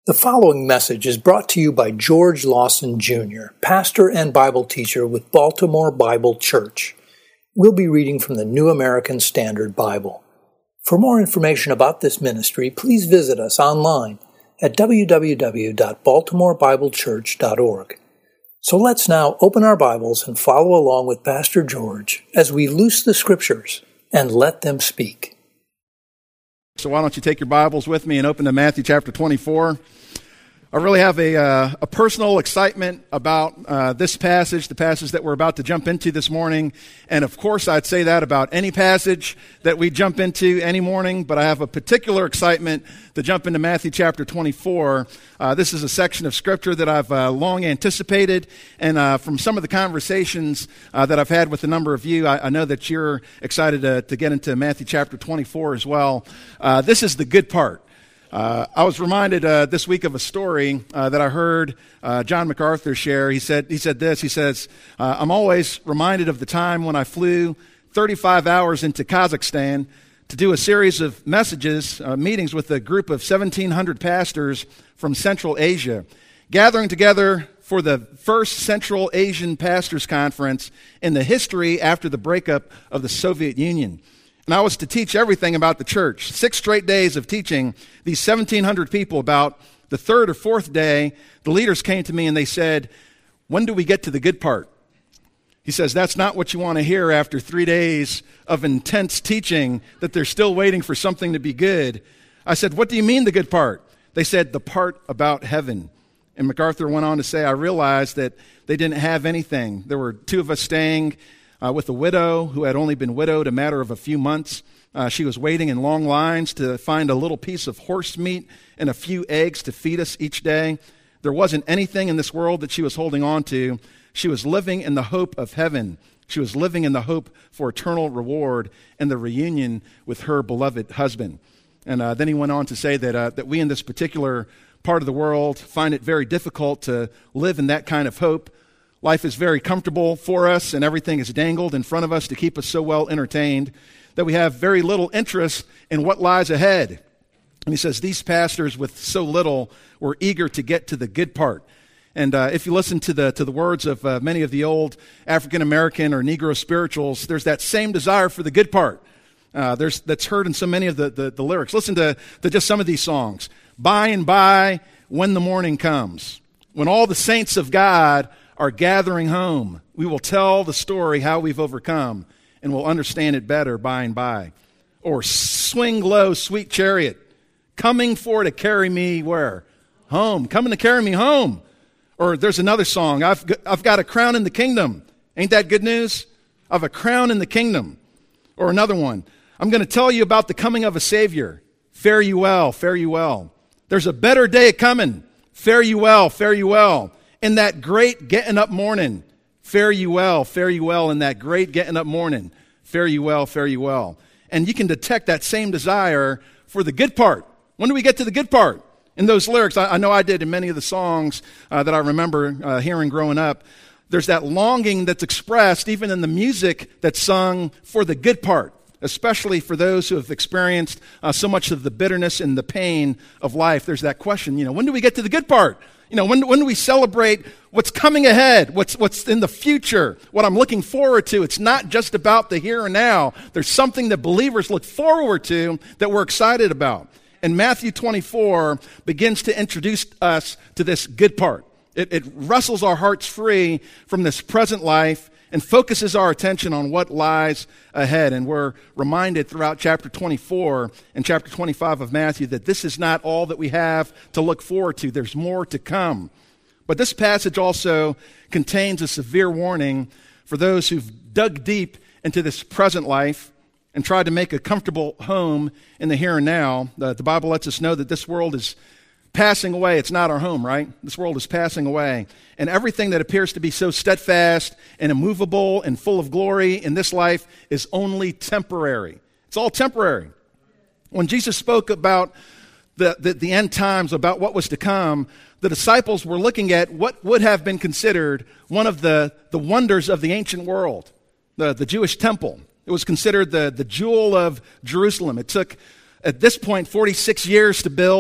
The following message is brought to you by George Lawson Jr., pastor and Bible teacher with Baltimore Bible Church. We'll be reading from the New American Standard Bible. For more information about this ministry, please visit us online at www.baltimorebiblechurch.org. So let's now open our Bibles and follow along with Pastor George as we loose the Scriptures and let them speak. So why don't you take your Bibles with me and open to Matthew chapter 24. I really have a personal excitement about this passage, the passage that we're about to jump into this morning. And of course, I'd say that about any passage that we jump into any morning, but I have a particular excitement to jump into Matthew chapter 24. This is a section of Scripture that I've long anticipated, and from some of the conversations that I've had with a number of you, I know that you're excited to get into Matthew chapter 24 as well. This is the good part. I was reminded this week of a story that I heard John MacArthur share. He said this. He says, I'm always reminded of the time when I flew 35 hours into Kazakhstan to do a series of meetings with a group of 1,700 pastors from Central Asia, gathering together for the first Central Asian Pastors Conference in the history after the breakup of the Soviet Union. And I was to teach everything about the church. 6 straight days of teaching these 1,700 people. About the third or fourth day, the leaders came to me and they said, when do we get to the good part? He says, that's not what you want to hear after 3 days of intense teaching, that they're still waiting for something to be good. I said, what do you mean the good part? They said, the part about heaven. And MacArthur went on to say, I realized that they didn't have anything. There were 2 of us staying with a widow who had only been widowed a matter of a few months. She was waiting in long lines to find a little piece of horse meat and a few eggs to feed us each day. There wasn't anything in this world that she was holding on to. She was living in the hope of heaven. She was living in the hope for eternal reward and the reunion with her beloved husband. And then he went on to say that we in this particular part of the world find it very difficult to live in that kind of hope. Life is very comfortable for us, and everything is dangled in front of us to keep us so well entertained that we have very little interest in what lies ahead. And he says, these pastors with so little were eager to get to the good part. And if you listen to the words of many of the old African-American or Negro spirituals, there's that same desire for the good part. That's heard in so many of the lyrics. Listen to just some of these songs. By and by, when the morning comes, when all the saints of God are gathering home, we will tell the story how we've overcome, and we'll understand it better by and by. Or swing low, sweet chariot, coming for to carry me where? Home. Coming to carry me home. Or there's another song, I've got a crown in the kingdom. Ain't that good news? I've a crown in the kingdom. Or another one, I'm going to tell you about the coming of a Savior. Fare you well, fare you well. There's a better day coming. Fare you well, fare you well. In that great getting up morning, fare you well in that great getting up morning, fare you well, fare you well. And you can detect that same desire for the good part. When do we get to the good part? In those lyrics, I know I did in many of the songs that I remember hearing growing up, there's that longing that's expressed even in the music that's sung for the good part, especially for those who have experienced so much of the bitterness and the pain of life. There's that question, when do we get to the good part? When do we celebrate what's coming ahead, what's in the future, what I'm looking forward to? It's not just about the here and now. There's something that believers look forward to that we're excited about. And Matthew 24 begins to introduce us to this good part. It wrestles our hearts free from this present life and focuses our attention on what lies ahead. And we're reminded throughout chapter 24 and chapter 25 of Matthew that this is not all that we have to look forward to. There's more to come. But this passage also contains a severe warning for those who've dug deep into this present life and tried to make a comfortable home in the here and now. The Bible lets us know that this world is passing away. It's not our home, right? This world is passing away. And everything that appears to be so steadfast and immovable and full of glory in this life is only temporary. It's all temporary. When Jesus spoke about the end times, about what was to come, the disciples were looking at what would have been considered one of the wonders of the ancient world, the Jewish temple. It was considered the jewel of Jerusalem. It took, at this point, 46 years to build.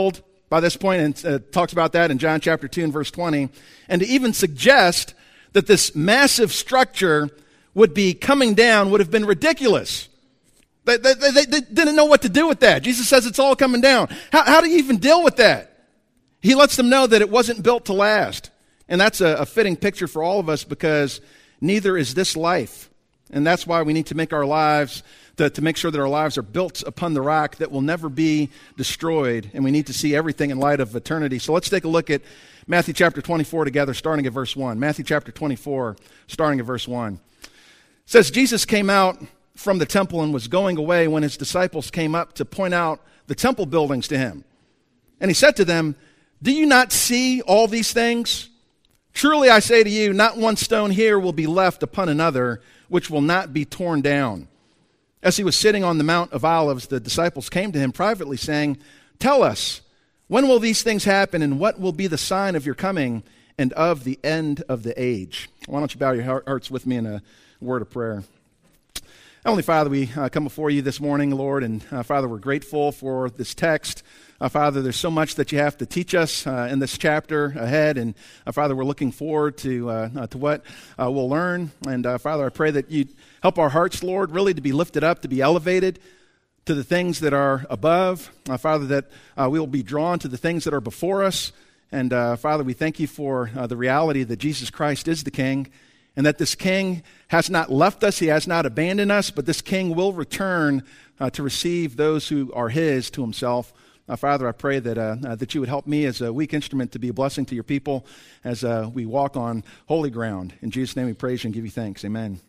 by this point, and talks about that in John chapter 2 and verse 20. And to even suggest that this massive structure would be coming down would have been ridiculous. They didn't know what to do with that. Jesus says it's all coming down. How do you even deal with that? He lets them know that it wasn't built to last. And that's a fitting picture for all of us, because neither is this life. And that's why we need to make our lives, to make sure that our lives are built upon the rock that will never be destroyed. And we need to see everything in light of eternity. So let's take a look at Matthew chapter 24 together, starting at verse 1. Matthew chapter 24, starting at verse 1. It says, Jesus came out from the temple and was going away when his disciples came up to point out the temple buildings to him. And he said to them, "Do you not see all these things? Truly I say to you, not one stone here will be left upon another, which will not be torn down." As he was sitting on the Mount of Olives, the disciples came to him privately, saying, "Tell us, when will these things happen, and what will be the sign of your coming and of the end of the age?" Why don't you bow your hearts with me in a word of prayer. Heavenly Father, we come before you this morning, Lord, and Father, we're grateful for this text. Father, there's so much that you have to teach us in this chapter ahead, and Father, we're looking forward to what we'll learn. And Father, I pray that you help our hearts, Lord, really to be lifted up, to be elevated to the things that are above. Father, that we will be drawn to the things that are before us. And Father, we thank you for the reality that Jesus Christ is the King, and that this King has not left us, he has not abandoned us, but this King will return to receive those who are his to himself. Father, I pray that you would help me as a weak instrument to be a blessing to your people as we walk on holy ground. In Jesus' name we praise you and give you thanks. Amen.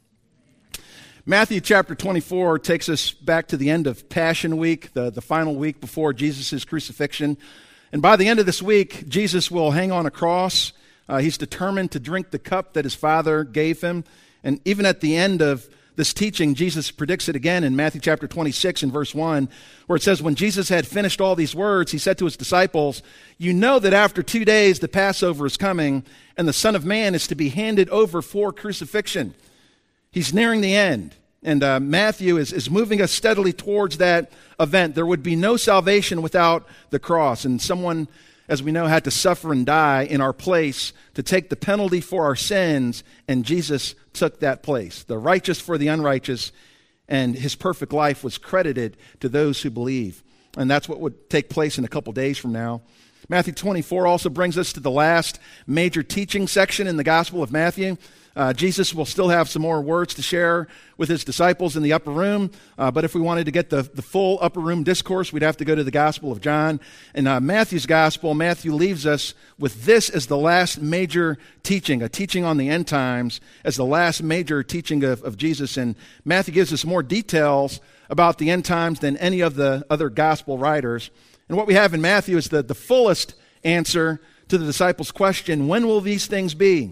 Matthew chapter 24 takes us back to the end of Passion Week, the final week before Jesus' crucifixion. And by the end of this week, Jesus will hang on a cross. He's determined to drink the cup that his Father gave him. And even at the end of this teaching, Jesus predicts it again in Matthew chapter 26 and verse 1, where it says, "When Jesus had finished all these words, he said to his disciples, 'You know that after 2 days the Passover is coming, and the Son of Man is to be handed over for crucifixion.'" He's nearing the end. And Matthew is moving us steadily towards that event. There would be no salvation without the cross. And someone, as we know, had to suffer and die in our place to take the penalty for our sins, and Jesus took that place, the righteous for the unrighteous, and his perfect life was credited to those who believe. And that's what would take place in a couple days from now. Matthew 24 also brings us to the last major teaching section in the Gospel of Matthew. Jesus will still have some more words to share with his disciples in the upper room, but if we wanted to get the full upper room discourse, we'd have to go to the Gospel of John. In Matthew's Gospel, Matthew leaves us with this as the last major teaching, a teaching on the end times, as the last major teaching of Jesus. And Matthew gives us more details about the end times than any of the other Gospel writers. And what we have in Matthew is the fullest answer to the disciples' question, when will these things be?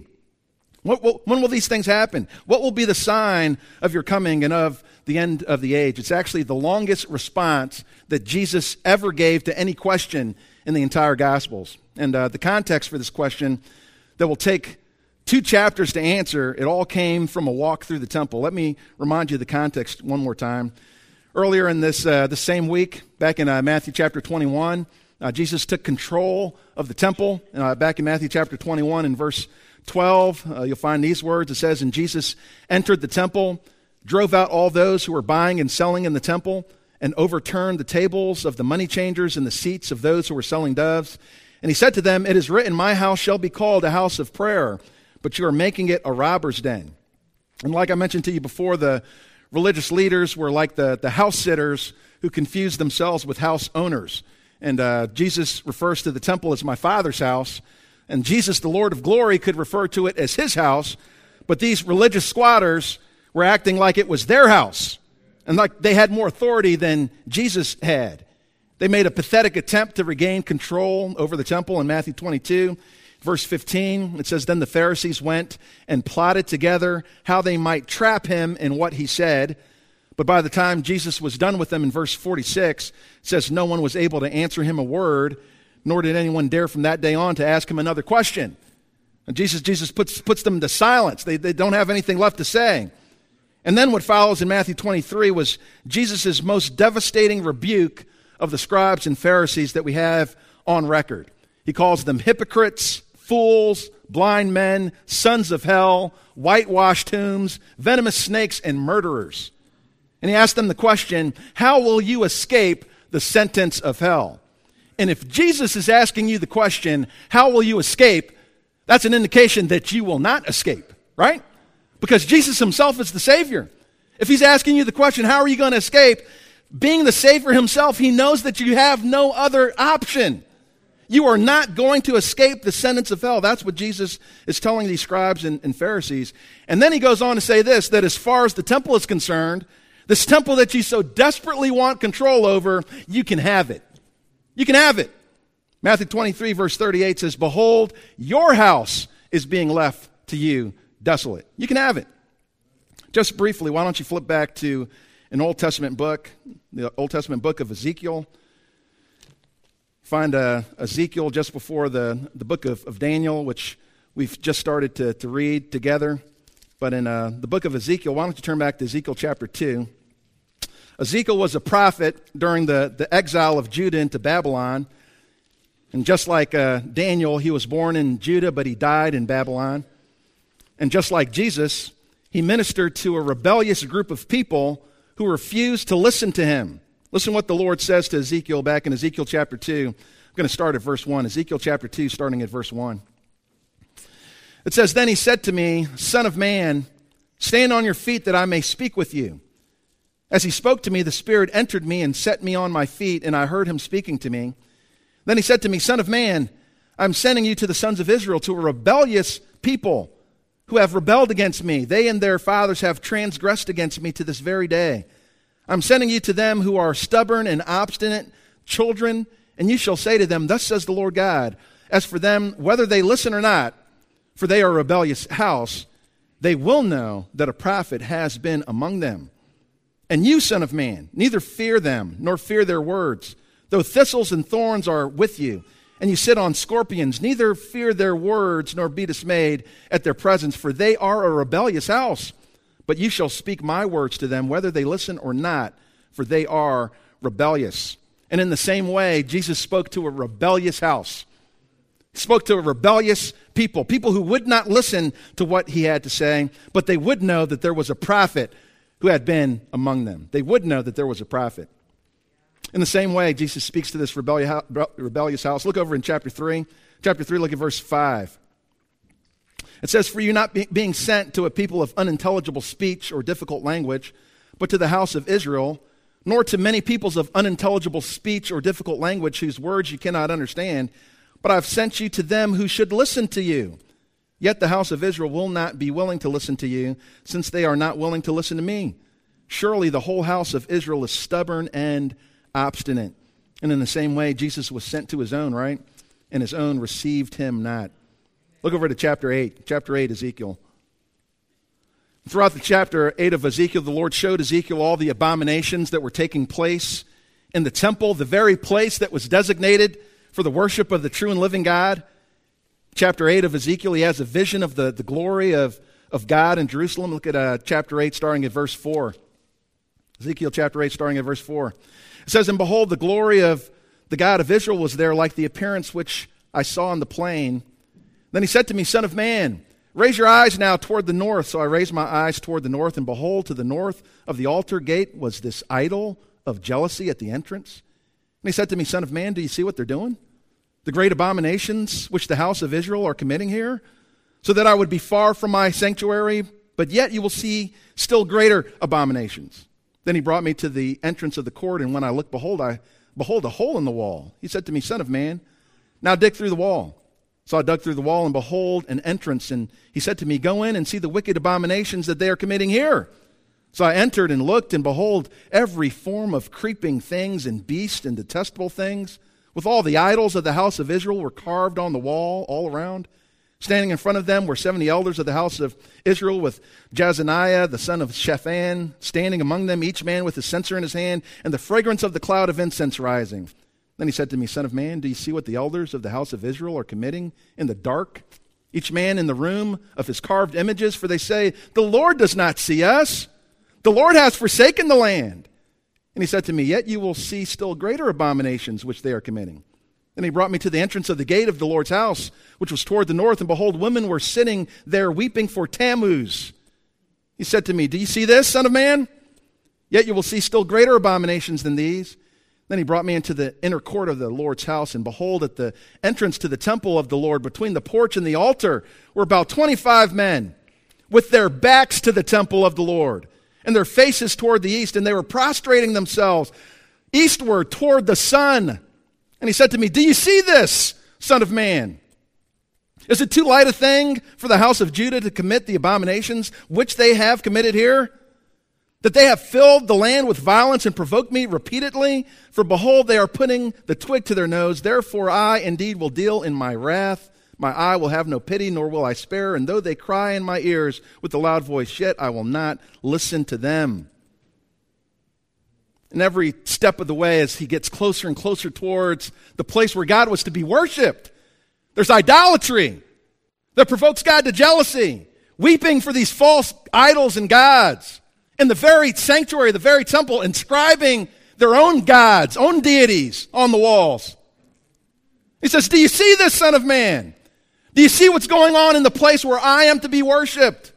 When will these things happen? What will be the sign of your coming and of the end of the age? It's actually the longest response that Jesus ever gave to any question in the entire Gospels. And the context for this question that will take 2 chapters to answer, it all came from a walk through the temple. Let me remind you of the context one more time. Earlier in this same week, back in Matthew chapter 21, Jesus took control of the temple. Back in Matthew chapter 21 and verse 12, you'll find these words. It says, "And Jesus entered the temple, drove out all those who were buying and selling in the temple, and overturned the tables of the money changers and the seats of those who were selling doves. And he said to them, 'It is written, my house shall be called a house of prayer, but you are making it a robber's den.'" And like I mentioned to you before, the religious leaders were like the house sitters who confused themselves with house owners. And Jesus refers to the temple as my Father's house. And Jesus, the Lord of glory, could refer to it as his house. But these religious squatters were acting like it was their house, and like they had more authority than Jesus had. They made a pathetic attempt to regain control over the temple in Matthew 22. Verse 15, it says, "Then the Pharisees went and plotted together how they might trap him in what he said. But by the time Jesus was done with them," in verse 46, it says, "no one was able to answer him a word, nor did anyone dare from that day on to ask him another question." And Jesus puts them to silence. They don't have anything left to say. And then what follows in Matthew 23 was Jesus' most devastating rebuke of the scribes and Pharisees that we have on record. He calls them hypocrites, fools, blind men, sons of hell, whitewashed tombs, venomous snakes, and murderers. And he asked them the question, how will you escape the sentence of hell? And if Jesus is asking you the question, how will you escape, that's an indication that you will not escape, right? Because Jesus himself is the Savior. If he's asking you the question, how are you going to escape? Being the Savior himself, he knows that you have no other option. You are not going to escape the sentence of hell. That's what Jesus is telling these scribes and Pharisees. And then he goes on to say this, that as far as the temple is concerned, this temple that you so desperately want control over, you can have it. You can have it. Matthew 23, verse 38 says, behold, your house is being left to you desolate. You can have it. Just briefly, why don't you flip back to an Old Testament book, the Old Testament book of Ezekiel. Find Ezekiel just before the book of Daniel, which we've just started to read together. But in the book of Ezekiel, why don't you turn back to Ezekiel chapter 2. Ezekiel was a prophet during the exile of Judah into Babylon. And just like Daniel, he was born in Judah, but he died in Babylon. And just like Jesus, he ministered to a rebellious group of people who refused to listen to him. Listen what the Lord says to Ezekiel back in Ezekiel chapter 2. I'm going to start at verse 1. Ezekiel chapter 2, starting at verse 1. It says, then he said to me, Son of man, stand on your feet that I may speak with you. As he spoke to me, the Spirit entered me and set me on my feet, and I heard him speaking to me. Then he said to me, Son of man, I'm sending you to the sons of Israel, to a rebellious people who have rebelled against me. They and their fathers have transgressed against me to this very day. I'm sending you to them who are stubborn and obstinate children, and you shall say to them, Thus says the Lord God, as for them, whether they listen or not, for they are a rebellious house, they will know that a prophet has been among them. And you, son of man, neither fear them, nor fear their words, though thistles and thorns are with you, and you sit on scorpions, neither fear their words, nor be dismayed at their presence, for they are a rebellious house. But you shall speak my words to them, whether they listen or not, for they are rebellious. And in the same way, Jesus spoke to a rebellious house. He spoke to a rebellious people who would not listen to what he had to say, but they would know that there was a prophet who had been among them. They would know that there was a prophet. In the same way, Jesus speaks to this rebellious house. Look over in chapter 3. Chapter 3, look at verse 5. It says, For you not being sent to a people of unintelligible speech or difficult language, but to the house of Israel, nor to many peoples of unintelligible speech or difficult language whose words you cannot understand, but I've sent you to them who should listen to you. Yet the house of Israel will not be willing to listen to you, since they are not willing to listen to me. Surely the whole house of Israel is stubborn and obstinate. And in the same way, Jesus was sent to his own, right? And his own received him not. Look over to chapter 8. Chapter 8, Ezekiel. Throughout the chapter 8 of Ezekiel, the Lord showed Ezekiel all the abominations that were taking place in the temple, the very place that was designated for the worship of the true and living God. Chapter 8 of Ezekiel, he has a vision of the glory of God in Jerusalem. Look at chapter 8, starting at verse 4. Ezekiel chapter 8, starting at verse 4. It says, And behold, the glory of the God of Israel was there, like the appearance which I saw on the plain. Then he said to me, Son of man, raise your eyes now toward the north. So I raised my eyes toward the north, and behold, to the north of the altar gate was this idol of jealousy at the entrance. And he said to me, Son of man, do you see what they're doing? The great abominations which the house of Israel are committing here, so that I would be far from my sanctuary, but yet you will see still greater abominations. Then he brought me to the entrance of the court, and when I looked, behold, a hole in the wall. He said to me, Son of man, now dig through the wall. So I dug through the wall, and behold, an entrance. And he said to me, Go in and see the wicked abominations that they are committing here. So I entered and looked, and behold, every form of creeping things and beast and detestable things, with all the idols of the house of Israel, were carved on the wall all around. Standing in front of them were 70 elders of the house of Israel, with Jazaniah, the son of Shaphan, standing among them, each man with a censer in his hand, and the fragrance of the cloud of incense rising. Then he said to me, Son of man, do you see what the elders of the house of Israel are committing in the dark? Each man in the room of his carved images, for they say, The Lord does not see us. The Lord has forsaken the land. And he said to me, Yet you will see still greater abominations which they are committing. Then he brought me to the entrance of the gate of the Lord's house, which was toward the north, and behold, women were sitting there weeping for Tammuz. He said to me, do you see this, son of man? Yet you will see still greater abominations than these. Then he brought me into the inner court of the Lord's house, and behold, at the entrance to the temple of the Lord, between the porch and the altar, were about 25 men, with their backs to the temple of the Lord, and their faces toward the east, and they were prostrating themselves eastward toward the sun. And he said to me, do you see this, son of man? Is it too light a thing for the house of Judah to commit the abominations which they have committed here? That they have filled the land with violence and provoked me repeatedly? For behold, they are putting the twig to their nose. Therefore I indeed will deal in my wrath. My eye will have no pity, nor will I spare. And though they cry in my ears with a loud voice, yet I will not listen to them. And every step of the way, as he gets closer and closer towards the place where God was to be worshipped, there's idolatry that provokes God to jealousy, weeping for these false idols and gods. In the very sanctuary, the very temple, inscribing their own gods, own deities on the walls. He says, do you see this, son of man? Do you see what's going on in the place where I am to be worshipped?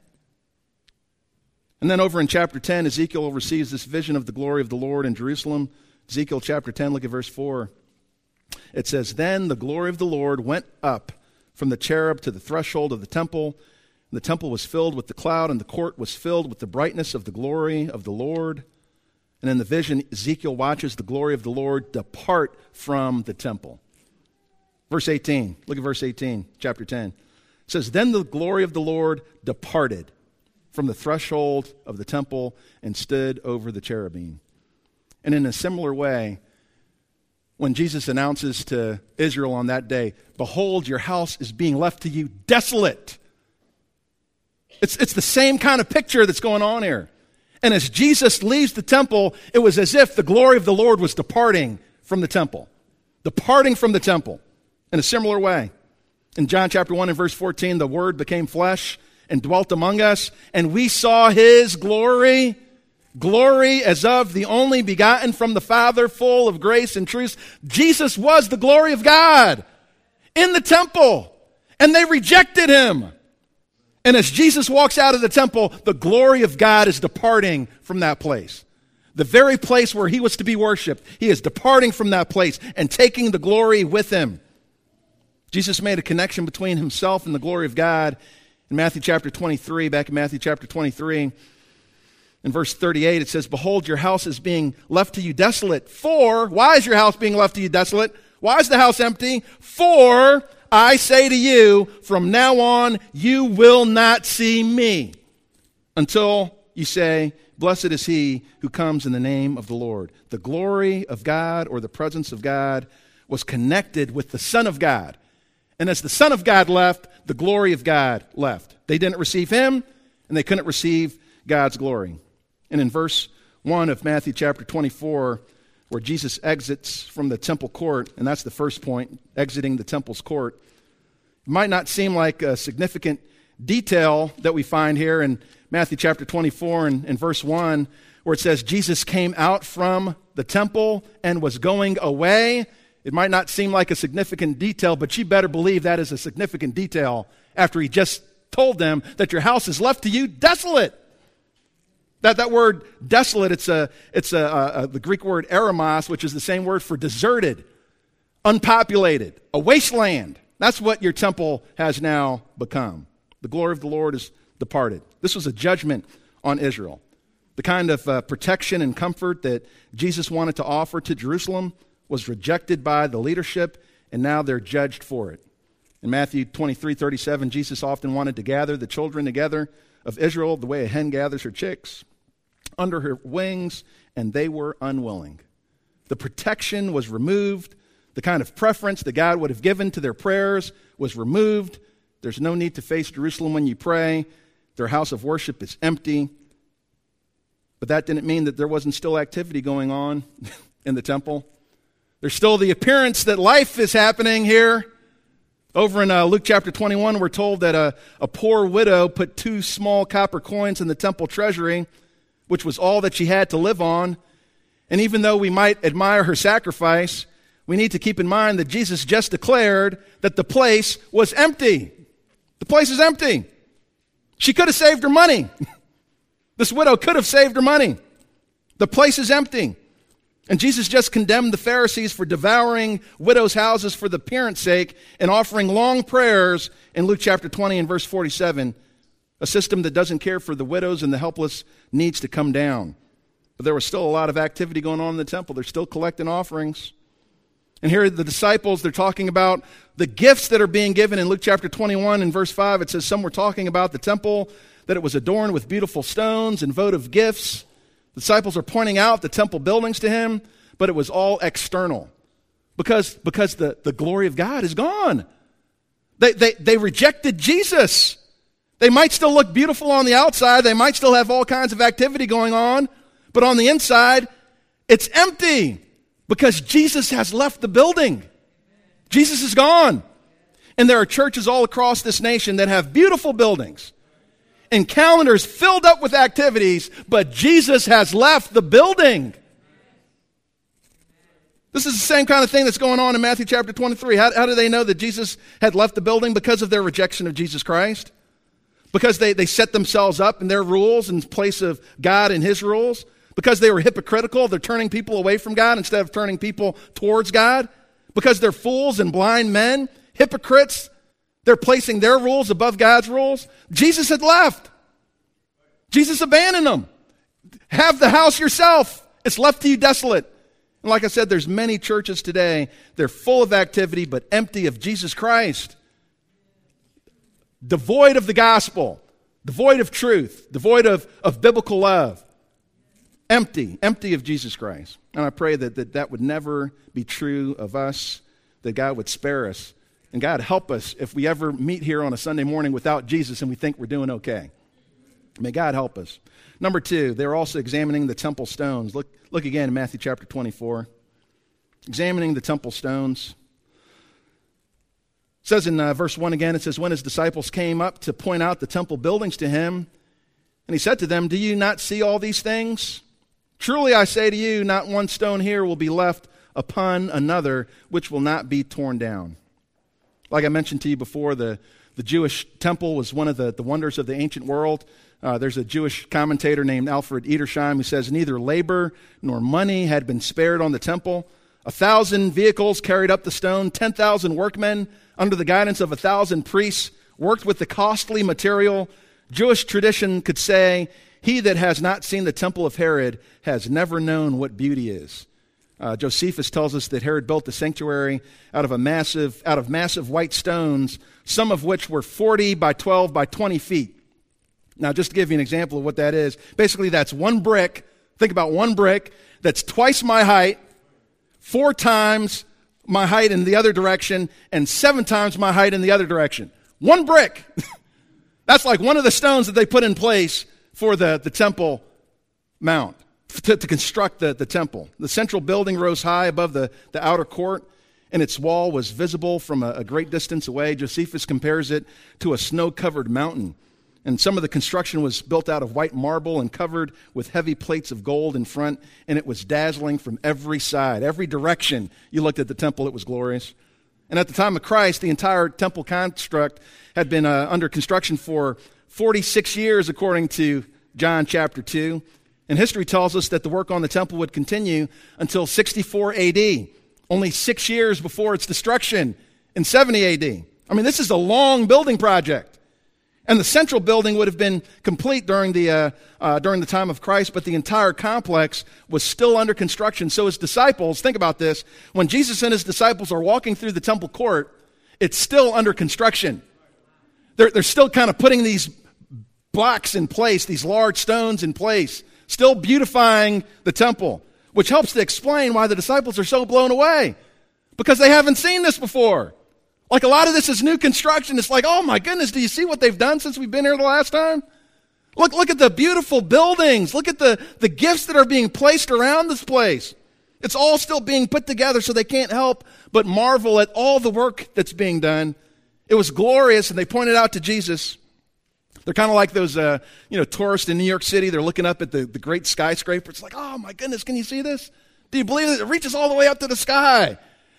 And then over in chapter 10, Ezekiel receives this vision of the glory of the Lord in Jerusalem. Ezekiel chapter 10, look at verse 4. It says, then the glory of the Lord went up from the cherub to the threshold of the temple. The temple was filled with the cloud, and the court was filled with the brightness of the glory of the Lord. And in the vision, Ezekiel watches the glory of the Lord depart from the temple. Verse 18, look at verse 18, chapter 10. It says, then the glory of the Lord departed from the threshold of the temple and stood over the cherubim. And in a similar way, when Jesus announces to Israel on that day, behold, your house is being left to you desolate. It's the same kind of picture that's going on here. And as Jesus leaves the temple, it was as if the glory of the Lord was departing from the temple. Departing from the temple in a similar way. In John chapter 1 and verse 14, the Word became flesh and dwelt among us, and we saw his glory, glory as of the only begotten from the Father, full of grace and truth. Jesus was the glory of God in the temple, and they rejected him. And as Jesus walks out of the temple, the glory of God is departing from that place. The very place where he was to be worshiped, he is departing from that place and taking the glory with him. Jesus made a connection between himself and the glory of God in Matthew chapter 23, back in Matthew chapter 23. In verse 38, it says, behold, your house is being left to you desolate. For, why is your house being left to you desolate? Why is the house empty? For, I say to you, from now on, you will not see me until you say, blessed is he who comes in the name of the Lord. The glory of God, or the presence of God, was connected with the Son of God. And as the Son of God left, the glory of God left. They didn't receive him, and they couldn't receive God's glory. And in verse 1 of Matthew chapter 24, where Jesus exits from the temple court, and that's the first point, exiting the temple's court, it might not seem like a significant detail that we find here in Matthew chapter 24 and verse 1, where it says Jesus came out from the temple and was going away. It might not seem like a significant detail, but you better believe that is a significant detail after he just told them that your house is left to you desolate. That word desolate, it's the Greek word eremos, which is the same word for deserted, unpopulated, a wasteland. That's what your temple has now become. The glory of the Lord is departed. This was a judgment on Israel. The kind of protection and comfort that Jesus wanted to offer to Jerusalem was rejected by the leadership, and now they're judged for it. In Matthew 23:37, Jesus often wanted to gather the children together of Israel the way a hen gathers her chicks under her wings, and they were unwilling. The protection was removed. The kind of preference that God would have given to their prayers was removed. There's no need to face Jerusalem when you pray. Their house of worship is empty. But that didn't mean that there wasn't still activity going on in the temple. There's still the appearance that life is happening here. Over in Luke chapter 21, we're told that a poor widow put 2 small copper coins in the temple treasury, which was all that she had to live on. And even though we might admire her sacrifice, we need to keep in mind that Jesus just declared that the place was empty. The place is empty. She could have saved her money. This widow could have saved her money. The place is empty. And Jesus just condemned the Pharisees for devouring widows' houses for the appearance sake and offering long prayers in Luke chapter 20 and verse 47. A system that doesn't care for the widows and the helpless needs to come down. But there was still a lot of activity going on in the temple. They're still collecting offerings. And here the disciples, they're talking about the gifts that are being given in Luke chapter 21 and verse 5. It says some were talking about the temple, that it was adorned with beautiful stones and votive gifts. The disciples are pointing out the temple buildings to him, but it was all external because the glory of God is gone. They rejected Jesus. They might still look beautiful on the outside. They might still have all kinds of activity going on, but on the inside, it's empty. Because Jesus has left the building. Jesus is gone. And there are churches all across this nation that have beautiful buildings and calendars filled up with activities, but Jesus has left the building. This is the same kind of thing that's going on in Matthew chapter 23. How do they know that Jesus had left the building? Because of their rejection of Jesus Christ. Because they set themselves up in their rules in place of God and his rules. Because they were hypocritical, they're turning people away from God instead of turning people towards God. Because they're fools and blind men, hypocrites, they're placing their rules above God's rules. Jesus had left. Jesus abandoned them. Have the house yourself. It's left to you desolate. And like I said, there's many churches today, they're full of activity but empty of Jesus Christ. Devoid of the gospel, devoid of truth, devoid of biblical love. Empty of Jesus Christ. And I pray that would never be true of us, that God would spare us. And God, help us if we ever meet here on a Sunday morning without Jesus and we think we're doing okay. May God help us. Number 2, they're also examining the temple stones. Look again in Matthew chapter 24. Examining the temple stones. It says in verse 1 again, it says, when his disciples came up to point out the temple buildings to him, and he said to them, do you not see all these things? Truly I say to you, not one stone here will be left upon another, which will not be torn down. Like I mentioned to you before, the Jewish temple was one of the wonders of the ancient world. There's a Jewish commentator named Alfred Edersheim who says, neither labor nor money had been spared on the temple. 1,000 vehicles carried up the stone. 10,000 workmen under the guidance of 1,000 priests worked with the costly material. Jewish tradition could say, he that has not seen the temple of Herod has never known what beauty is. Josephus tells us that Herod built the sanctuary out of massive white stones, some of which were 40 by 12 by 20 feet. Now, just to give you an example of what that is, basically that's one brick. Think about one brick that's twice my height, 4 times my height in the other direction, and 7 times my height in the other direction. One brick. That's like one of the stones that they put in place for the temple mount, to construct the temple. The central building rose high above the outer court, and its wall was visible from a great distance away. Josephus compares it to a snow-covered mountain. And some of the construction was built out of white marble and covered with heavy plates of gold in front, and it was dazzling from every side. Every direction you looked at the temple, it was glorious. And at the time of Christ, the entire temple construct had been under construction for 46 years, according to John chapter 2. And history tells us that the work on the temple would continue until 64 AD, only 6 years before its destruction in 70 AD. I mean, this is a long building project. And the central building would have been complete during the time of Christ, but the entire complex was still under construction. So his disciples, think about this, when Jesus and his disciples are walking through the temple court, it's still under construction. They're still kind of putting these blocks in place, these large stones in place, still beautifying the temple, which helps to explain why the disciples are so blown away, because they haven't seen this before. Like a lot of this is new construction. It's like, oh my goodness, do you see what they've done since we've been here the last time? Look at the beautiful buildings. Look at the gifts that are being placed around this place. It's all still being put together, so they can't help but marvel at all the work that's being done. It was glorious, and they pointed out to Jesus. They're kind of like those tourists in New York City. They're looking up at the great skyscraper. It's like, oh my goodness, can you see this? Do you believe it? It reaches all the way up to the sky.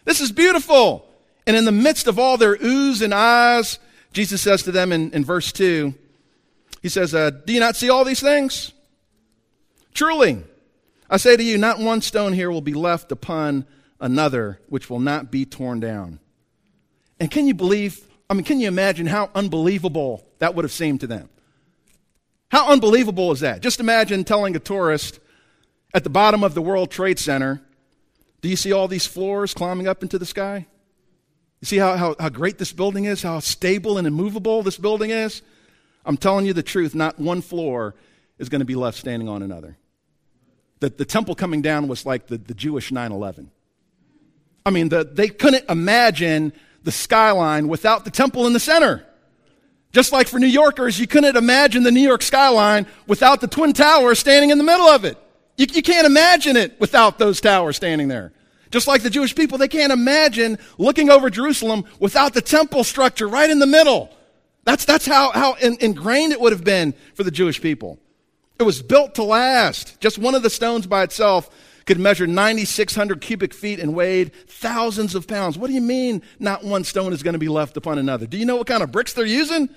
This is beautiful. And in the midst of all their oohs and ahs, Jesus says to them in verse 2, he says, do you not see all these things? Truly, I say to you, not one stone here will be left upon another, which will not be torn down. And can you imagine how unbelievable that would have seemed to them? How unbelievable is that? Just imagine telling a tourist at the bottom of the World Trade Center, do you see all these floors climbing up into the sky? You see how great this building is, how stable and immovable this building is? I'm telling you the truth, not one floor is going to be left standing on another. The temple coming down was like the Jewish 9/11. I mean, they couldn't imagine the skyline without the temple in the center. Just like for New Yorkers, you couldn't imagine the New York skyline without the Twin Towers standing in the middle of it. You can't imagine it without those towers standing there. Just like the Jewish people, they can't imagine looking over Jerusalem without the temple structure right in the middle. That's how ingrained it would have been for the Jewish people. It was built to last. Just one of the stones by itself could measure 9,600 cubic feet and weighed thousands of pounds. What do you mean not one stone is going to be left upon another? Do you know what kind of bricks they're using?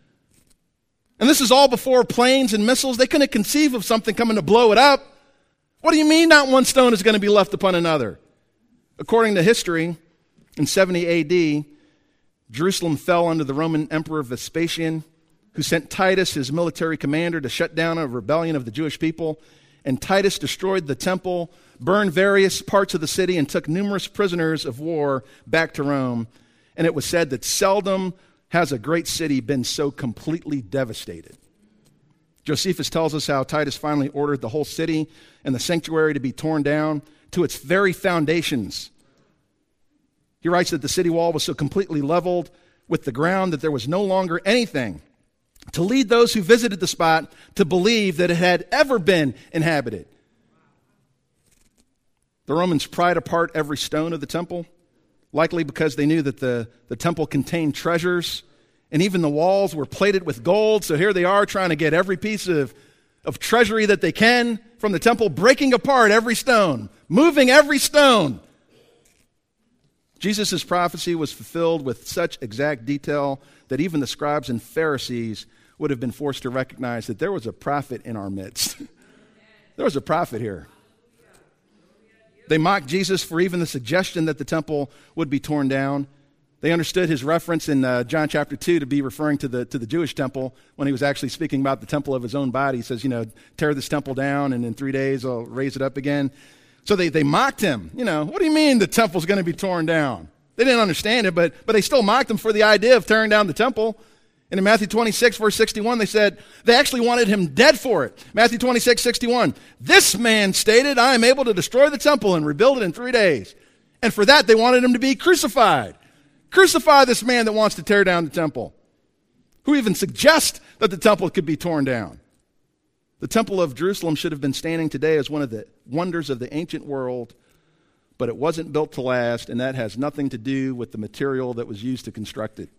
And this is all before planes and missiles. They couldn't conceive of something coming to blow it up. What do you mean not one stone is going to be left upon another? According to history, in 70 A.D., Jerusalem fell under the Roman Emperor Vespasian, who sent Titus, his military commander, to shut down a rebellion of the Jewish people. And Titus destroyed the temple, burned various parts of the city, and took numerous prisoners of war back to Rome. And it was said that seldom has a great city been so completely devastated. Josephus tells us how Titus finally ordered the whole city and the sanctuary to be torn down to its very foundations. He writes that the city wall was so completely leveled with the ground that there was no longer anything to lead those who visited the spot to believe that it had ever been inhabited. The Romans pried apart every stone of the temple, likely because they knew that the temple contained treasures, and even the walls were plated with gold. So here they are trying to get every piece of treasury that they can from the temple, breaking apart every stone, moving every stone. Jesus' prophecy was fulfilled with such exact detail that even the scribes and Pharisees would have been forced to recognize that there was a prophet in our midst. There was a prophet here. They mocked Jesus for even the suggestion that the temple would be torn down. They understood his reference in John chapter 2 to be referring to the Jewish temple when he was actually speaking about the temple of his own body. He says, tear this temple down and in 3 days I'll raise it up again. So they mocked him. What do you mean the temple's going to be torn down? They didn't understand it, but they still mocked him for the idea of tearing down the temple. And in Matthew 26, verse 61, they actually wanted him dead for it. Matthew 26, 61. This man stated, I am able to destroy the temple and rebuild it in 3 days. And for that, they wanted him to be crucified. Crucify this man that wants to tear down the temple. Who even suggests that the temple could be torn down? The temple of Jerusalem should have been standing today as one of the wonders of the ancient world, but it wasn't built to last, and that has nothing to do with the material that was used to construct it.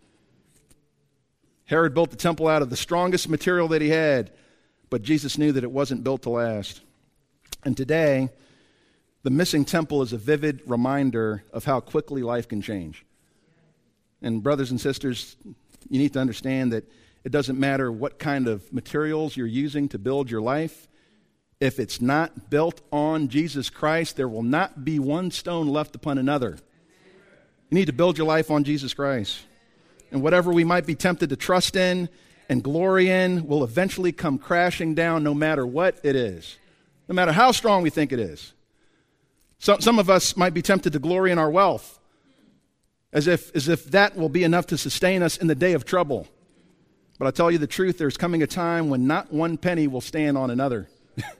Herod built the temple out of the strongest material that he had, but Jesus knew that it wasn't built to last. And today, the missing temple is a vivid reminder of how quickly life can change. And brothers and sisters, you need to understand that it doesn't matter what kind of materials you're using to build your life. If it's not built on Jesus Christ, there will not be one stone left upon another. You need to build your life on Jesus Christ. And whatever we might be tempted to trust in and glory in will eventually come crashing down no matter what it is, no matter how strong we think it is. Some of us might be tempted to glory in our wealth, as if that will be enough to sustain us in the day of trouble. But I tell you the truth, there's coming a time when not one penny will stand on another.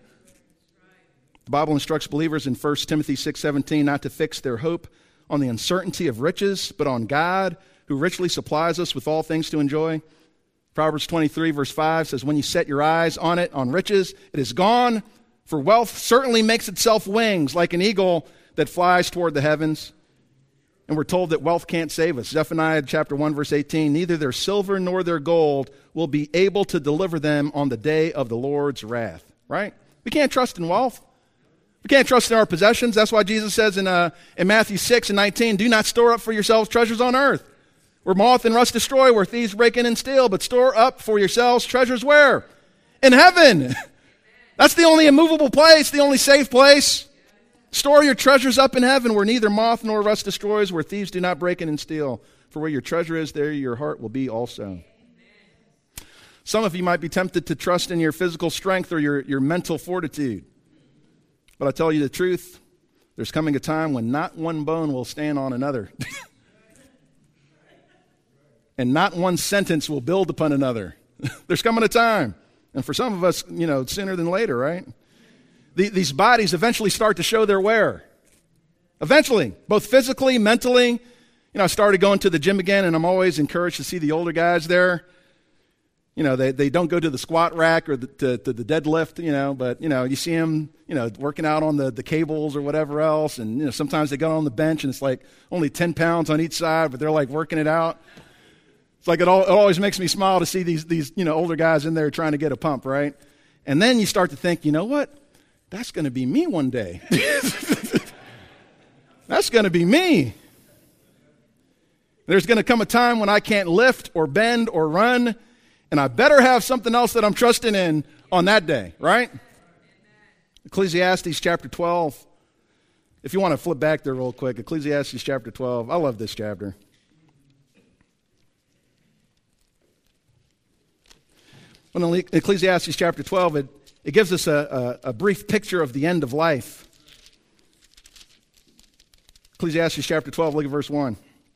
The Bible instructs believers in 1 Timothy 6:17 not to fix their hope on the uncertainty of riches, but on God, who richly supplies us with all things to enjoy. Proverbs 23, verse 5 says, when you set your eyes on it, on riches, it is gone, for wealth certainly makes itself wings like an eagle that flies toward the heavens. And we're told that wealth can't save us. Zephaniah chapter 1, verse 18, neither their silver nor their gold will be able to deliver them on the day of the Lord's wrath. Right? We can't trust in wealth. We can't trust in our possessions. That's why Jesus says in Matthew 6:19, do not store up for yourselves treasures on earth, where moth and rust destroy, where thieves break in and steal, but store up for yourselves treasures where? In heaven. That's the only immovable place, the only safe place. Store your treasures up in heaven, where neither moth nor rust destroys, where thieves do not break in and steal. For where your treasure is, there your heart will be also. Some of you might be tempted to trust in your physical strength or your mental fortitude. But I tell you the truth, there's coming a time when not one bone will stand on another. And not one sentence will build upon another. There's coming a time. And for some of us, sooner than later, right? These bodies eventually start to show their wear. Eventually, both physically, mentally. I started going to the gym again, and I'm always encouraged to see the older guys there. They don't go to the squat rack or to the deadlift, but, you see them, working out on the cables or whatever else. And, sometimes they go on the bench, and it's like only 10 pounds on each side, but they're like working it out. It's like it always makes me smile to see these older guys in there trying to get a pump, right? And then you start to think, you know what? That's going to be me one day. That's going to be me. There's going to come a time when I can't lift or bend or run, and I better have something else that I'm trusting in on that day, right? Ecclesiastes chapter 12. If you want to flip back there real quick, Ecclesiastes chapter 12. I love this chapter. Well, in Ecclesiastes chapter 12, it gives us a brief picture of the end of life. Ecclesiastes chapter 12, look at verse 1.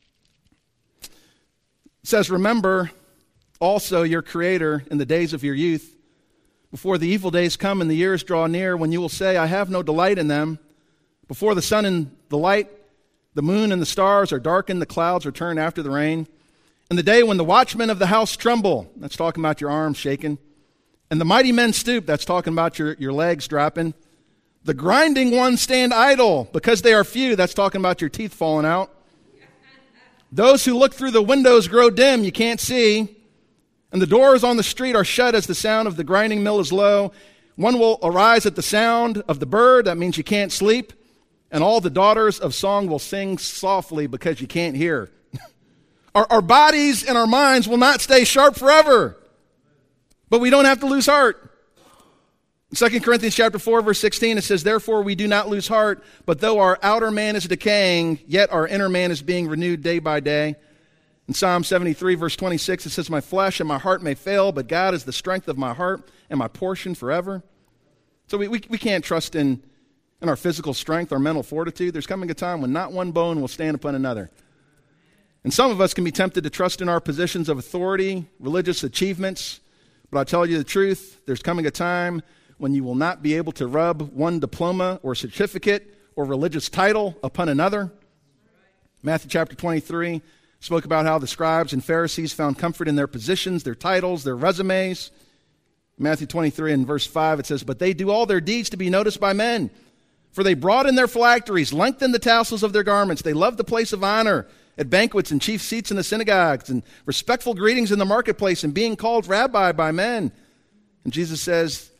It says, remember also your Creator in the days of your youth, before the evil days come and the years draw near, when you will say, I have no delight in them. Before the sun and the light, the moon and the stars are darkened, the clouds are turned after the rain. In the day when the watchmen of the house tremble, that's talking about your arms shaking, and the mighty men stoop, that's talking about your legs dropping. The grinding ones stand idle because they are few, that's talking about your teeth falling out. Those who look through the windows grow dim, you can't see. And the doors on the street are shut as the sound of the grinding mill is low. One will arise at the sound of the bird, that means you can't sleep. And all the daughters of song will sing softly because you can't hear. Our bodies and our minds will not stay sharp forever. But we don't have to lose heart. In 2 Corinthians chapter 4, verse 16, it says, therefore we do not lose heart, but though our outer man is decaying, yet our inner man is being renewed day by day. In Psalm 73, verse 26, it says, my flesh and my heart may fail, but God is the strength of my heart and my portion forever. So we can't trust in our physical strength, our mental fortitude. There's coming a time when not one bone will stand upon another. And some of us can be tempted to trust in our positions of authority, religious achievements. But I'll tell you the truth, there's coming a time when you will not be able to rub one diploma or certificate or religious title upon another. Matthew chapter 23 spoke about how the scribes and Pharisees found comfort in their positions, their titles, their resumes. Matthew 23 and verse 5, it says, but they do all their deeds to be noticed by men. For they broaden their phylacteries, lengthen the tassels of their garments. They love the place of honor at banquets and chief seats in the synagogues and respectful greetings in the marketplace and being called rabbi by men. And Jesus says,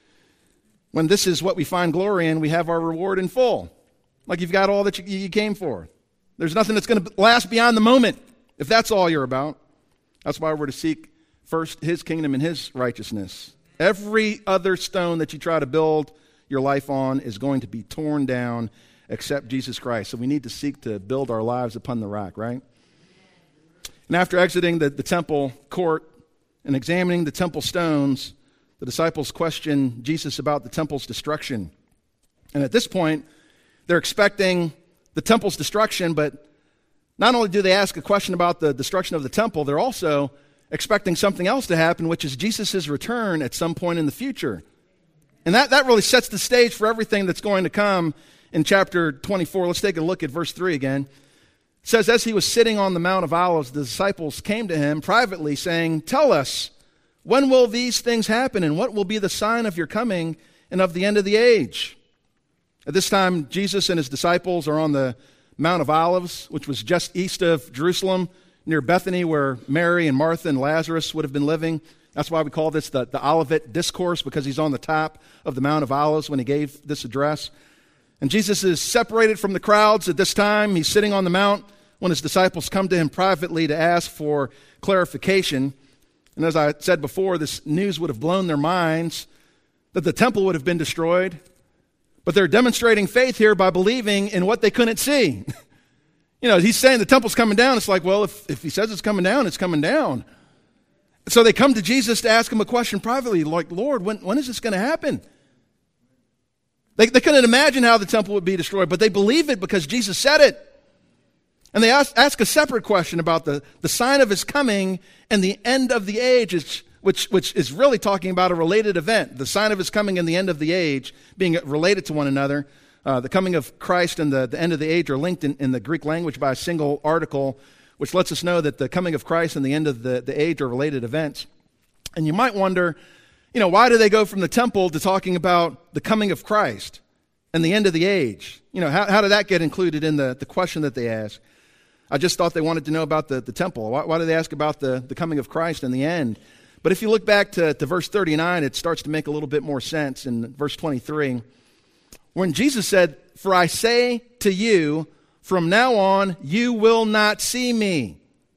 when this is what we find glory in, we have our reward in full. Like you've got all that you came for. There's nothing that's going to last beyond the moment if that's all you're about. That's why we're to seek first His kingdom and His righteousness. Every other stone that you try to build your life on is going to be torn down except Jesus Christ. So we need to seek to build our lives upon the rock, right? And after exiting the temple court and examining the temple stones, the disciples question Jesus about the temple's destruction. And at this point, they're expecting the temple's destruction, but not only do they ask a question about the destruction of the temple, they're also expecting something else to happen, which is Jesus' return at some point in the future. And that really sets the stage for everything that's going to come in chapter 24. Let's take a look at verse 3 again. It says, as he was sitting on the Mount of Olives, the disciples came to him privately saying, tell us, when will these things happen, and what will be the sign of your coming and of the end of the age? At this time, Jesus and his disciples are on the Mount of Olives, which was just east of Jerusalem, near Bethany, where Mary and Martha and Lazarus would have been living. That's why we call this the Olivet Discourse, because he's on the top of the Mount of Olives when he gave this address. And Jesus is separated from the crowds at this time. He's sitting on the mount when his disciples come to him privately to ask for clarification. And as I said before, this news would have blown their minds that the temple would have been destroyed. But they're demonstrating faith here by believing in what they couldn't see. He's saying the temple's coming down. It's like, well, if he says it's coming down, it's coming down. So they come to Jesus to ask him a question privately, like, Lord, when is this going to happen? They couldn't imagine how the temple would be destroyed, but they believe it because Jesus said it. And they ask a separate question about the sign of his coming and the end of the age, which is really talking about a related event. The sign of his coming and the end of the age being related to one another. The coming of Christ and the end of the age are linked in the Greek language by a single article, which lets us know that the coming of Christ and the end of the age are related events. And you might wonder, why do they go from the temple to talking about the coming of Christ and the end of the age? How did that get included in the question that they asked? I just thought they wanted to know about the temple. Why do they ask about the coming of Christ and the end? But if you look back to verse 39, it starts to make a little bit more sense in verse 23. When Jesus said, "For I say to you, from now on, you will not see me,"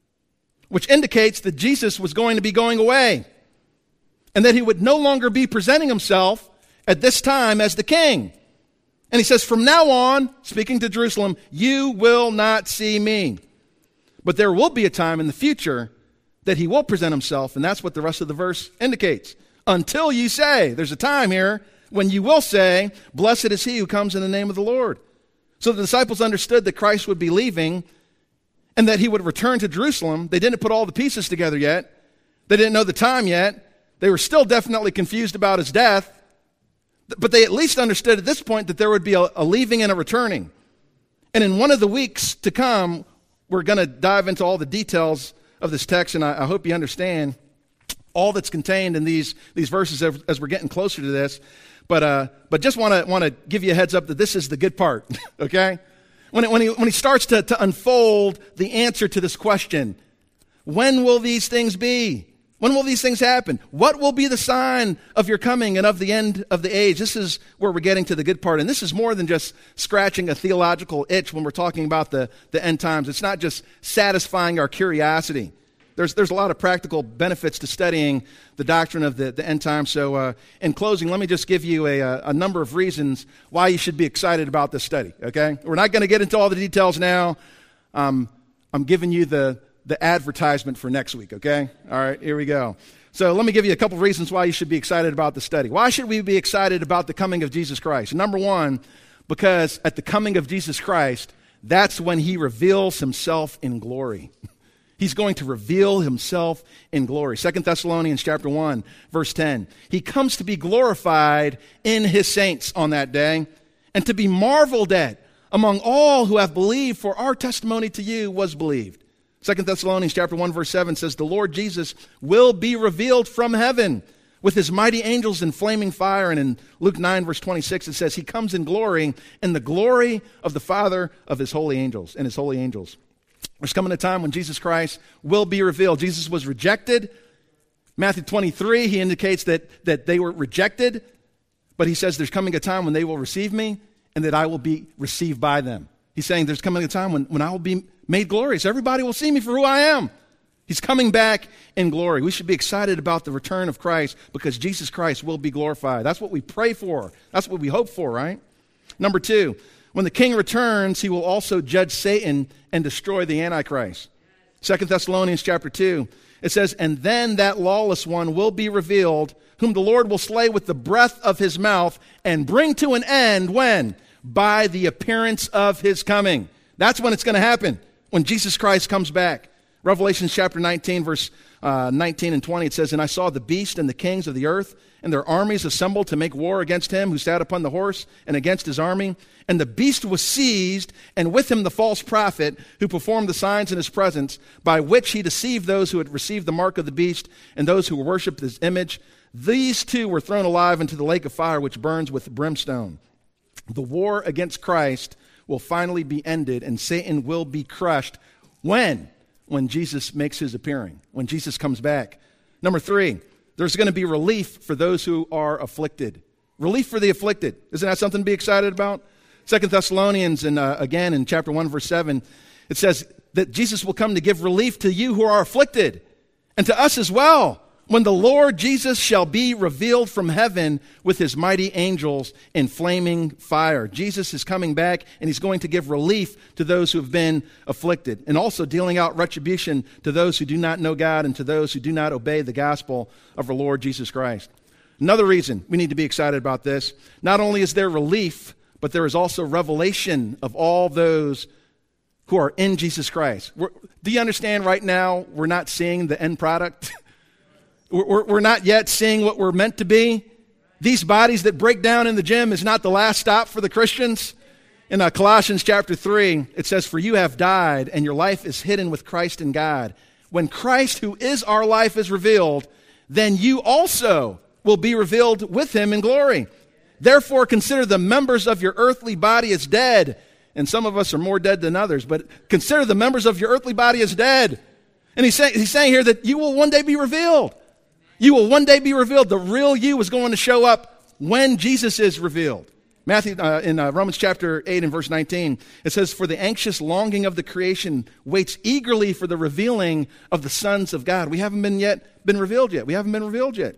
which indicates that Jesus was going to be going away and that he would no longer be presenting himself at this time as the king. And he says, from now on, speaking to Jerusalem, you will not see me. But there will be a time in the future that he will present himself, and that's what the rest of the verse indicates. Until you say, there's a time here when you will say, blessed is he who comes in the name of the Lord. So the disciples understood that Christ would be leaving and that he would return to Jerusalem. They didn't put all the pieces together yet. They didn't know the time yet. They were still definitely confused about his death. But they at least understood at this point that there would be a leaving and a returning. And in one of the weeks to come, we're going to dive into all the details of this text, and I hope you understand all that's contained in these verses as we're getting closer to this. But just want to give you a heads up that this is the good part, okay? When he starts to unfold the answer to this question, when will these things be? When will these things happen? What will be the sign of your coming and of the end of the age? This is where we're getting to the good part. And this is more than just scratching a theological itch when we're talking about the end times. It's not just satisfying our curiosity. There's a lot of practical benefits to studying the doctrine of the end times. So in closing, let me just give you a number of reasons why you should be excited about this study, okay? We're not going to get into all the details now. I'm giving you the advertisement for next week, okay? All right, here we go. So let me give you a couple reasons why you should be excited about the study. Why should we be excited about the coming of Jesus Christ? Number one, because at the coming of Jesus Christ, that's when he reveals himself in glory. He's going to reveal himself in glory. 2 Thessalonians chapter 1, verse 10. He comes to be glorified in his saints on that day and to be marveled at among all who have believed, for our testimony to you was believed. 2 Thessalonians chapter 1, verse 7 says, the Lord Jesus will be revealed from heaven with his mighty angels in flaming fire. And in Luke 9, verse 26, it says, he comes in glory, in the glory of the Father of his holy angels and his holy angels. There's coming a time when Jesus Christ will be revealed. Jesus was rejected. Matthew 23, he indicates that they were rejected, but he says there's coming a time when they will receive me and that I will be received by them. He's saying there's coming a time when I will be made glorious. Everybody will see me for who I am. He's coming back in glory. We should be excited about the return of Christ because Jesus Christ will be glorified. That's what we pray for. That's what we hope for, right? Number two, when the king returns, he will also judge Satan and destroy the Antichrist. 2 Thessalonians chapter 2, it says, and then that lawless one will be revealed, whom the Lord will slay with the breath of his mouth and bring to an end, when? By the appearance of his coming. That's when it's going to happen, when Jesus Christ comes back. Revelation chapter 19, verse 19 and 20, it says, and I saw the beast and the kings of the earth and their armies assembled to make war against him who sat upon the horse and against his army. And the beast was seized, and with him the false prophet who performed the signs in his presence, by which he deceived those who had received the mark of the beast and those who worshipped his image. These two were thrown alive into the lake of fire, which burns with brimstone. The war against Christ will finally be ended, and Satan will be crushed. When? When Jesus makes his appearing, when Jesus comes back. Number three, there's going to be relief for those who are afflicted. Relief for the afflicted. Isn't that something to be excited about? 2 Thessalonians, and again in chapter 1, verse 7, it says that Jesus will come to give relief to you who are afflicted, and to us as well, when the Lord Jesus shall be revealed from heaven with his mighty angels in flaming fire. Jesus is coming back, and he's going to give relief to those who have been afflicted, and also dealing out retribution to those who do not know God and to those who do not obey the gospel of our Lord Jesus Christ. Another reason we need to be excited about this, not only is there relief, but there is also revelation of all those who are in Jesus Christ. Do you understand right now we're not seeing the end product? We're not yet seeing what we're meant to be. These bodies that break down in the gym is not the last stop for the Christians. In Colossians chapter 3, it says, "For you have died, and your life is hidden with Christ in God. When Christ, who is our life, is revealed, then you also will be revealed with him in glory. Therefore, consider the members of your earthly body as dead." And some of us are more dead than others, but consider the members of your earthly body as dead. And he's saying here that you will one day be revealed. You will one day be revealed. The real you is going to show up when Jesus is revealed. In Romans chapter 8 and verse 19, it says, "For the anxious longing of the creation waits eagerly for the revealing of the sons of God." We haven't been revealed yet. We haven't been revealed yet.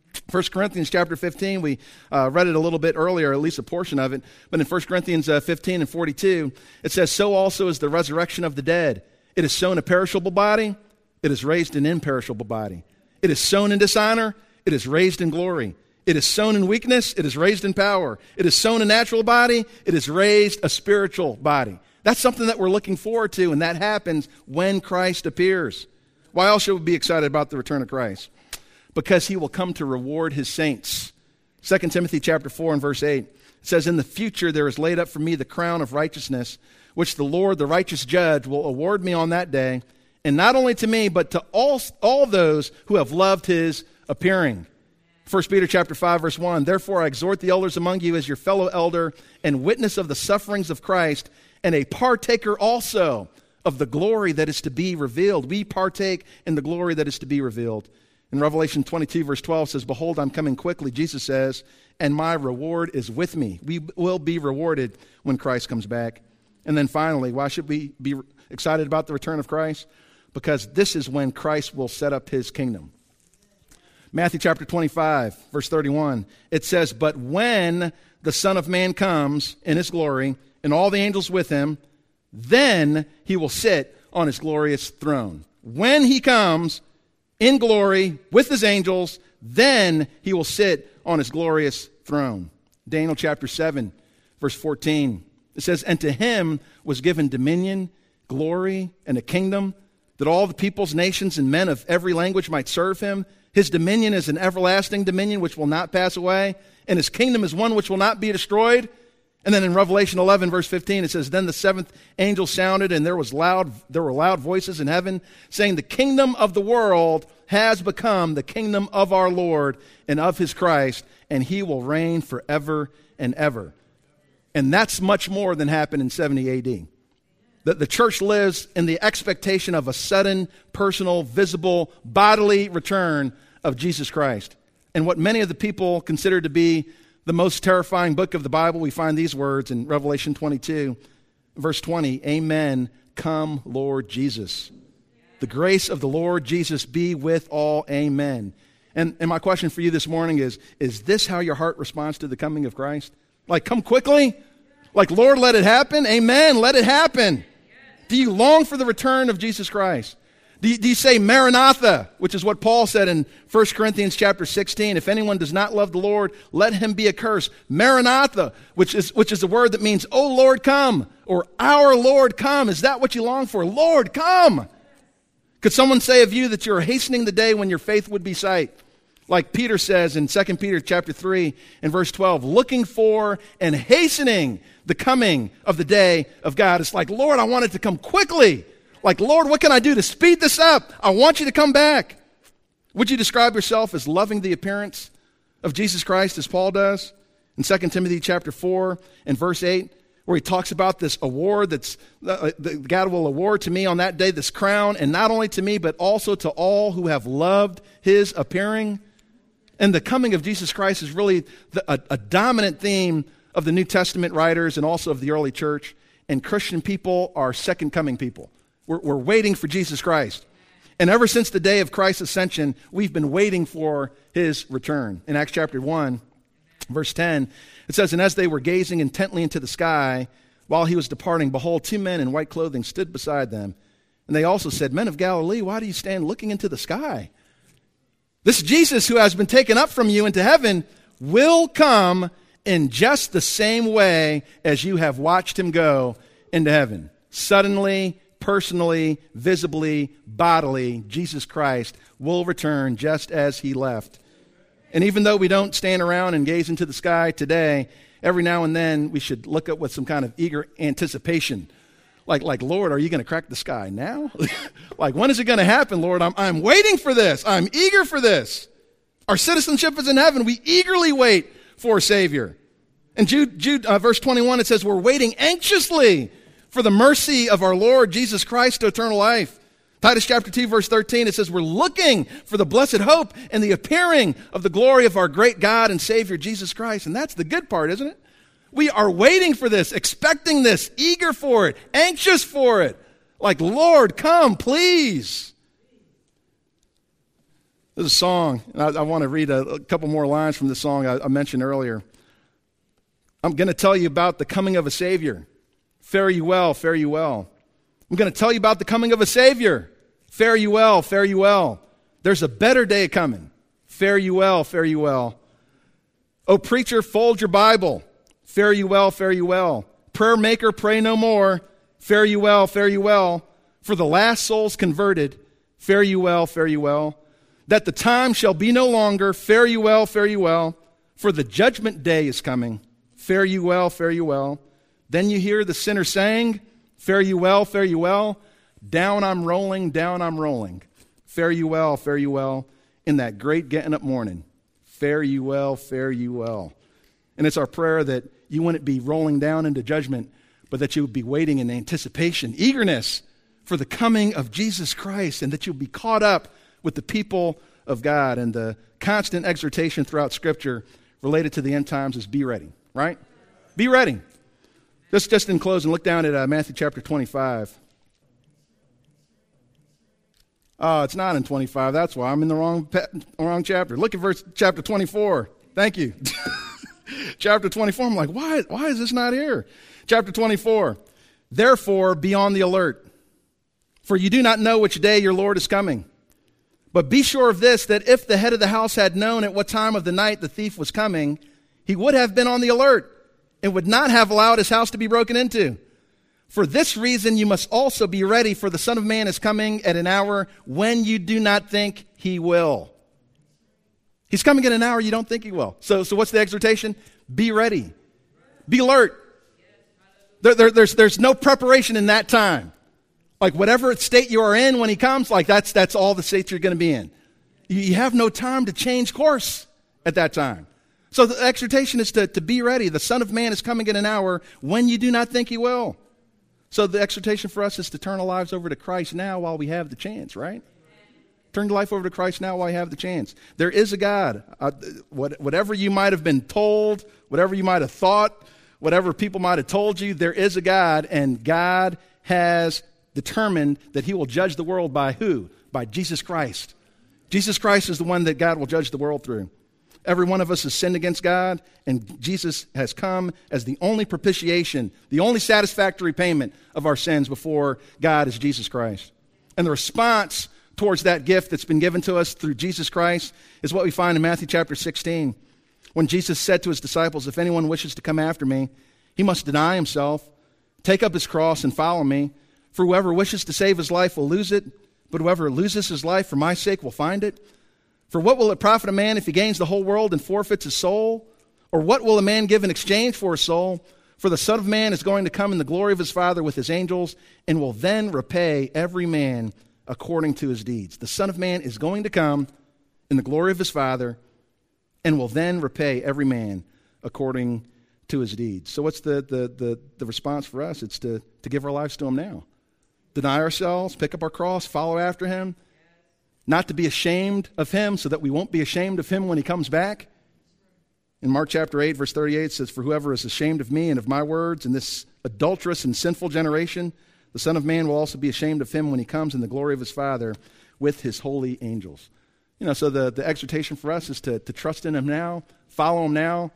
1 Corinthians chapter 15, we read it a little bit earlier, at least a portion of it. But in 1 Corinthians 15 and 42, it says, "So also is the resurrection of the dead. It is sown a perishable body, it is raised an imperishable body. It is sown in dishonor, it is raised in glory. It is sown in weakness, it is raised in power. It is sown a natural body, it is raised a spiritual body." That's something that we're looking forward to, and that happens when Christ appears. Why else should we be excited about the return of Christ? Because he will come to reward his saints. 2 Timothy chapter 4 and verse 8, it says, "In the future there is laid up for me the crown of righteousness, which the Lord, the righteous judge, will award me on that day, and not only to me, but to all those who have loved his appearing." 1 Peter chapter 5, verse 1, "Therefore I exhort the elders among you as your fellow elder and witness of the sufferings of Christ, and a partaker also of the glory that is to be revealed." We partake in the glory that is to be revealed. In Revelation 22, verse 12 says, "Behold, I'm coming quickly," Jesus says, "and my reward is with me." We will be rewarded when Christ comes back. And then finally, why should we be excited about the return of Christ? Because this is when Christ will set up his kingdom. Matthew chapter 25, verse 31, it says, "But when the Son of Man comes in his glory, and all the angels with him, then he will sit on his glorious throne." When he comes in glory with his angels, then he will sit on his glorious throne. Daniel chapter 7, verse 14, it says, "And to him was given dominion, glory, and a kingdom, that all the peoples, nations, and men of every language might serve him. His dominion is an everlasting dominion which will not pass away, and his kingdom is one which will not be destroyed." And then in Revelation 11, verse 15, it says, "Then the seventh angel sounded, and there were loud voices in heaven, saying, 'The kingdom of the world has become the kingdom of our Lord and of his Christ, and he will reign forever and ever.'" And that's much more than happened in 70 AD. The church lives in the expectation of a sudden, personal, visible, bodily return of Jesus Christ. And what many of the people consider to be the most terrifying book of the Bible, we find these words in Revelation 22, verse 20, "Amen, come Lord Jesus. The grace of the Lord Jesus be with all, amen." And my question for you this morning is this how your heart responds to the coming of Christ? Like, come quickly? Like, Lord, let it happen? Amen, let it happen. Do you long for the return of Jesus Christ? Do you say Maranatha, which is what Paul said in 1 Corinthians chapter 16, "If anyone does not love the Lord, let him be accursed." Maranatha, which is a word that means, "Oh Lord, come," or "Our Lord, come." Is that what you long for? Lord, come. Could someone say of you that you're hastening the day when your faith would be sight? Like Peter says in 2 Peter chapter 3 and verse 12, "Looking for and hastening the coming of the day of God." It's like, Lord, I want it to come quickly. Like, Lord, what can I do to speed this up? I want you to come back. Would you describe yourself as loving the appearance of Jesus Christ as Paul does? In 2 Timothy chapter 4 and verse 8, where he talks about this award that God will award to me on that day, this crown, and not only to me, but also to all who have loved his appearing. And the coming of Jesus Christ is really a dominant theme of the New Testament writers and also of the early church, and Christian people are second coming people. We're waiting for Jesus Christ. And ever since the day of Christ's ascension, we've been waiting for his return. In Acts chapter 1, verse 10, it says, "And as they were gazing intently into the sky, while he was departing, behold, 2 men in white clothing stood beside them. And they also said, 'Men of Galilee, why do you stand looking into the sky? This Jesus who has been taken up from you into heaven will come in just the same way as you have watched him go into heaven.'" Suddenly, personally, visibly, bodily, Jesus Christ will return just as he left. And even though we don't stand around and gaze into the sky today, every now and then we should look up with some kind of eager anticipation. Like, Lord, are you going to crack the sky now? Like, when is it going to happen, Lord? I'm waiting for this. I'm eager for this. Our citizenship is in heaven. We eagerly wait for a Savior. In Jude verse 21, it says, we're waiting anxiously for the mercy of our Lord Jesus Christ to eternal life. Titus chapter 2, verse 13, it says, we're looking for the blessed hope and the appearing of the glory of our great God and Savior, Jesus Christ. And that's the good part, isn't it? We are waiting for this, expecting this, eager for it, anxious for it. Like, Lord, come, please. There's a song, and I want to read a couple more lines from the song I mentioned earlier. I'm going to tell you about the coming of a Savior. Fare you well, fare you well. I'm going to tell you about the coming of a Savior. Fare you well, fare you well. There's a better day coming. Fare you well, fare you well. Oh, preacher, fold your Bible. Fare you well, fare you well. Prayer maker, pray no more. Fare you well, fare you well. For the last souls converted, fare you well, fare you well. That the time shall be no longer, fare you well, fare you well. For the judgment day is coming, fare you well, fare you well. Then you hear the sinner saying, fare you well, fare you well. Down I'm rolling, fare you well, fare you well. In that great getting up morning, fare you well, fare you well. And it's our prayer that you wouldn't be rolling down into judgment, but that you would be waiting in anticipation, eagerness for the coming of Jesus Christ, and that you'll be caught up with the people of God. And the constant exhortation throughout Scripture related to the end times is be ready, right? Be ready. Just in closing, look down at Matthew chapter 25. Oh, it's not in 25. That's why I'm in the wrong chapter. Look at chapter 24. Thank you. Chapter 24, I'm like, why is this not here? Chapter 24, therefore be on the alert, for you do not know which day your Lord is coming. But be sure of this, that if the head of the house had known at what time of the night the thief was coming, he would have been on the alert and would not have allowed his house to be broken into. For this reason you must also be ready, for the Son of Man is coming at an hour when you do not think he will. He's coming at an hour you don't think he will. So what's the exhortation? Be ready. Be alert. There's no preparation in that time. Like whatever state you are in when he comes, like that's all the states you're going to be in. You have no time to change course at that time. So the exhortation is to be ready. The Son of Man is coming in an hour when you do not think he will. So the exhortation for us is to turn our lives over to Christ now while we have the chance, right? Turn your life over to Christ now while you have the chance. There is a God. Whatever you might have been told, whatever you might have thought, whatever people might have told you, there is a God, and God has determined that he will judge the world by who? By Jesus Christ. Jesus Christ is the one that God will judge the world through. Every one of us has sinned against God, and Jesus has come as the only propitiation, the only satisfactory payment of our sins before God is Jesus Christ. And the response towards that gift that's been given to us through Jesus Christ is what we find in Matthew chapter 16, when Jesus said to his disciples, if anyone wishes to come after me, he must deny himself, take up his cross, and follow me. For whoever wishes to save his life will lose it, but whoever loses his life for my sake will find it. For what will it profit a man if he gains the whole world and forfeits his soul? Or what will a man give in exchange for his soul? For the Son of Man is going to come in the glory of his Father with his angels, and will then repay every man according to his deeds. The Son of Man is going to come in the glory of his Father, and will then repay every man according to his deeds. So what's the response for us? It's to give our lives to him now. Deny ourselves, pick up our cross, follow after him. Not to be ashamed of him so that we won't be ashamed of him when he comes back. In Mark chapter 8, verse 38, it says, "For whoever is ashamed of me and of my words in this adulterous and sinful generation, the Son of Man will also be ashamed of him when he comes in the glory of his Father with his holy angels." So the exhortation for us is to trust in him now, follow him now,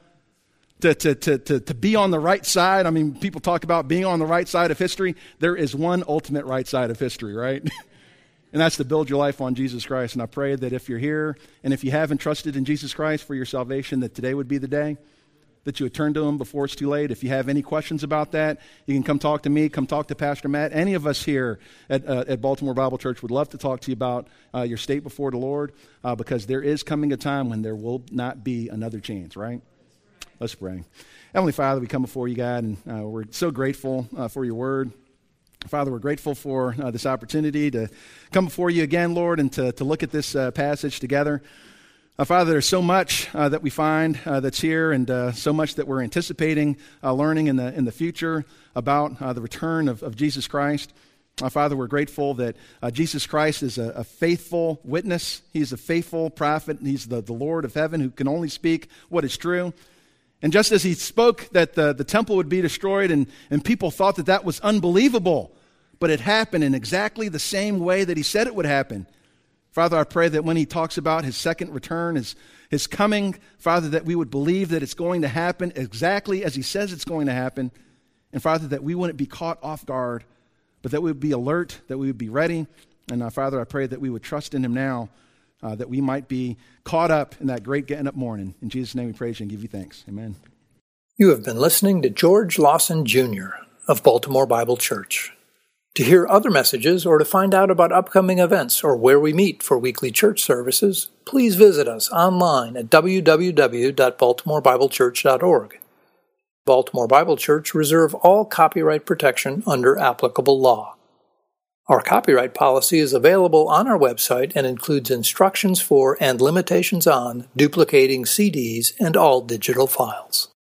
to be on the right side. I mean, people talk about being on the right side of history. There is one ultimate right side of history, right? And that's to build your life on Jesus Christ. And I pray that if you're here and if you haven't trusted in Jesus Christ for your salvation, that today would be the day that you would turn to him before it's too late. If you have any questions about that, you can come talk to me, come talk to Pastor Matt. Any of us here at Baltimore Bible Church would love to talk to you about your state before the Lord, because there is coming a time when there will not be another chance, right? Let's pray. Heavenly Father, we come before you, God, and we're so grateful for your word. Father, we're grateful for this opportunity to come before you again, Lord, and to look at this passage together. Father, there's so much that we find that's here, and so much that we're anticipating learning in the future about the return of Jesus Christ. Father, we're grateful that Jesus Christ is a faithful witness. He's a faithful prophet. He's the Lord of heaven who can only speak what is true. And just as he spoke that the temple would be destroyed, and people thought that was unbelievable, but it happened in exactly the same way that he said it would happen. Father, I pray that when he talks about his second return, his coming, Father, that we would believe that it's going to happen exactly as he says it's going to happen. And Father, that we wouldn't be caught off guard, but that we would be alert, that we would be ready. And Father, I pray that we would trust in him now, that we might be caught up in that great getting up morning. In Jesus' name we praise you and give you thanks. Amen. You have been listening to George Lawson Jr. of Baltimore Bible Church. To hear other messages or to find out about upcoming events or where we meet for weekly church services, please visit us online at www.baltimorebiblechurch.org. Baltimore Bible Church reserve all copyright protection under applicable law. Our copyright policy is available on our website and includes instructions for and limitations on duplicating CDs and all digital files.